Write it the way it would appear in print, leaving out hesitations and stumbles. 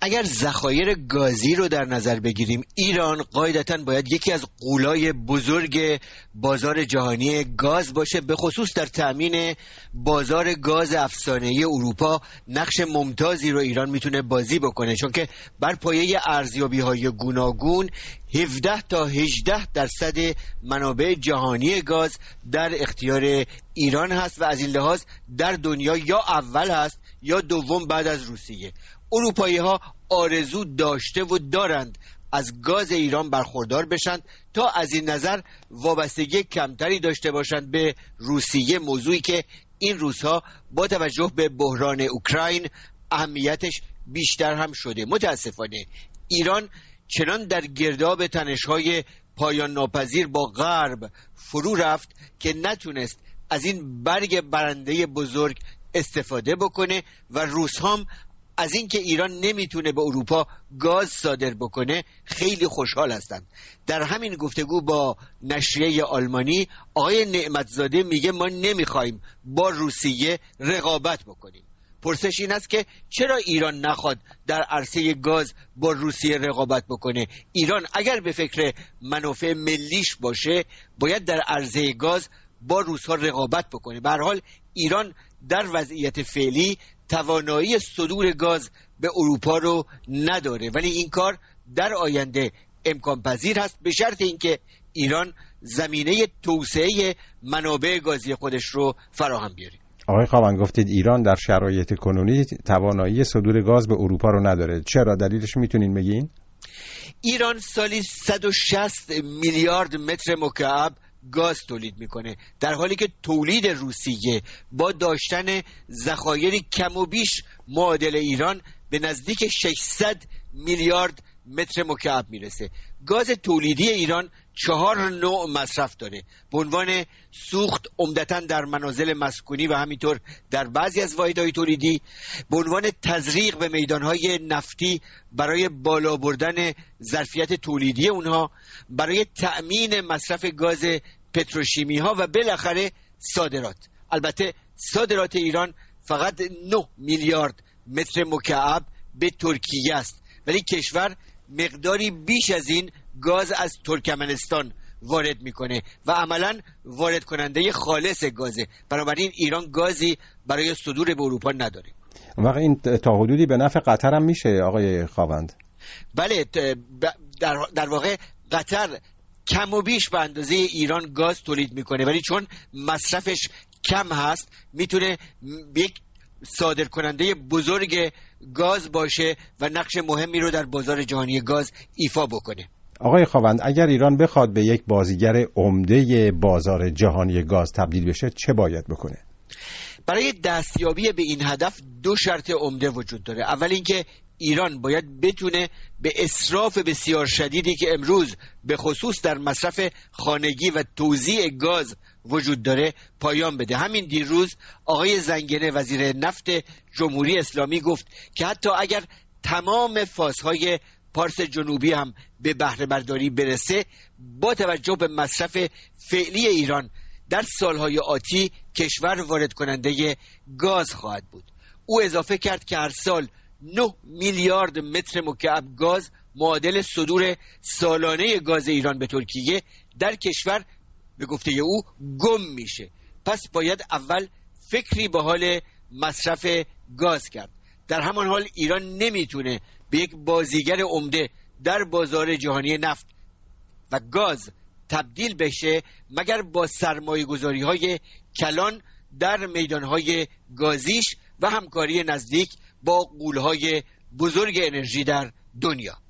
اگر ذخایر گازی رو در نظر بگیریم، ایران قاعدتاً باید یکی از غولای بزرگ بازار جهانی گاز باشه، به خصوص در تأمین بازار گاز افسانه‌ای اروپا نقش ممتازی رو ایران میتونه بازی بکنه، چون که بر پایه ارزیابی‌های گوناگون 17 تا 18% منابع جهانی گاز در اختیار ایران هست و از این لحاظ در دنیا یا اول هست یا دوم بعد از روسیه. اروپایی ها آرزو داشته و دارند از گاز ایران برخوردار بشند تا از این نظر وابستگی کمتری داشته باشند به روسیه، موضوعی که این روزها با توجه به بحران اوکراین اهمیتش بیشتر هم شده. متاسفانه ایران چنان در گرداب تنش‌های پایان ناپذیر با غرب فرو رفت که نتونست از این برگ برنده بزرگ استفاده بکنه و روس هم از اینکه ایران نمیتونه به اروپا گاز صادر بکنه خیلی خوشحال هستند. در همین گفتگو با نشریه آلمانی آقای نعمتزاده میگه ما نمیخوایم با روسیه رقابت بکنیم. پرسش این است که چرا ایران نخواد در عرصه گاز با روسیه رقابت بکنه؟ ایران اگر به فکر منافع ملیش باشه باید در عرصه گاز با روس‌ها رقابت بکنه. به هر حال ایران در وضعیت فعلی توانایی صدور گاز به اروپا رو نداره، ولی این کار در آینده امکان پذیر هست به شرط اینکه ایران زمینه توسعه منابع گازی خودش رو فراهم بیاره. آقای خاوند گفتید ایران در شرایط کنونی توانایی صدور گاز به اروپا رو نداره. چرا؟ دلیلش میتونین بگین؟ ایران سالی 160 میلیارد متر مکعب گاز تولید میکنه، در حالی که تولید روسیه با داشتن ذخایری کم و بیش معادل ایران به نزدیک 600 میلیارد متر مکعب میرسه. گاز تولیدی ایران 4 نوع مصرف داره. به عنوان سوخت عمدتاً در منازل مسکونی و همینطور در بعضی از واحدهای تولیدی، به عنوان تزریق به میدانهای نفتی برای بالا بردن ظرفیت تولیدی اونها، برای تأمین مصرف گاز پتروشیمی ها و بالاخره صادرات. البته صادرات ایران فقط 9 میلیارد متر مکعب به ترکیه است، ولی کشور مقداری بیش از این گاز از ترکمنستان وارد میکنه و عملاً وارد کننده خالص گازه. بنابراین ایران گازی برای صدور به اروپا نداره. واقعا این تا حدودی به نفع قطر هم میشه آقای خاوند؟ بله، در واقع قطر کم و بیش به اندازه ایران گاز تولید میکنه، ولی چون مصرفش کم هست میتونه یک صادر کننده بزرگ گاز باشه و نقش مهمی رو در بازار جهانی گاز ایفا بکنه. آقای خاوند، اگر ایران بخواد به یک بازیگر عمده بازار جهانی گاز تبدیل بشه چه باید بکنه؟ برای دستیابی به این هدف 2 شرط عمده وجود داره. اول اینکه ایران باید بتونه به اسراف بسیار شدیدی که امروز به خصوص در مصرف خانگی و توزیع گاز وجود داره پایان بده. همین دیروز آقای زنگنه وزیر نفت جمهوری اسلامی گفت که حتی اگر تمام فازهای پارس جنوبی هم به بهره برداری برسه، با توجه به مصرف فعلی ایران در سالهای آتی کشور وارد کننده گاز خواهد بود. او اضافه کرد که هر سال 9 میلیارد متر مکعب گاز معادل صدور سالانه گاز ایران به ترکیه در کشور به گفته او گم میشه. پس باید اول فکری به حال مصرف گاز کرد. در همان حال ایران نمیتونه به یک بازیگر عمده در بازار جهانی نفت و گاز تبدیل بشه مگر با سرمایه‌گذاری های کلان در میدانهای گازیش و همکاری نزدیک با غول‌های بزرگ انرژی در دنیا.